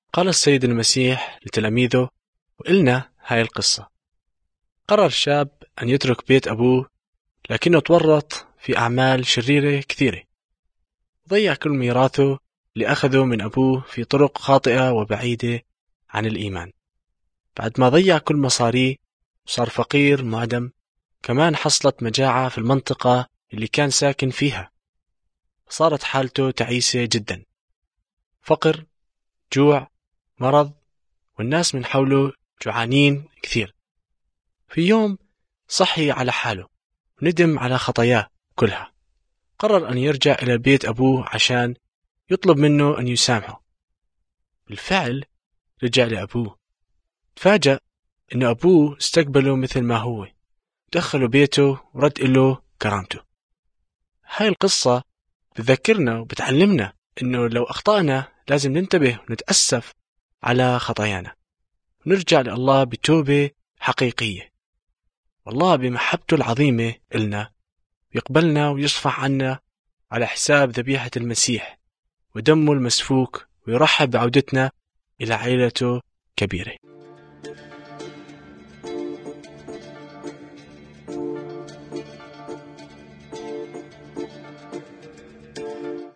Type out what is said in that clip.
قال السيد المسيح لتلاميذه، وإلنا هاي القصة: قرر شاب أن يترك بيت أبوه، لكنه تورط في أعمال شريرة كثيرة، ضيع كل ميراثه اللي أخذه من أبوه في طرق خاطئة وبعيدة عن الإيمان. بعد ما ضيع كل مصاريه وصار فقير معدم، كمان حصلت مجاعة في المنطقة اللي كان ساكن فيها، صارت حالته تعيسة جدا، فقر، جوع، مرض، والناس من حوله جوعانين كثير. في يوم صحي على حاله وندم على خطاياه كلها، قرر أن يرجع إلى بيت أبوه عشان يطلب منه أن يسامحه. بالفعل رجع لأبوه، تفاجأ أن أبوه استقبله مثل ما هو، دخله بيته ورد له كرامته. هاي القصة بتذكرنا وبتعلمنا أنه لو أخطأنا لازم ننتبه ونتأسف على خطايانا ونرجع لله بتوبة حقيقية، والله بمحبته العظيمة إلنا يقبلنا ويصفح عنا على حساب ذبيحة المسيح ودمه المسفوك، ويرحب بعودتنا إلى عائلته كبيرة.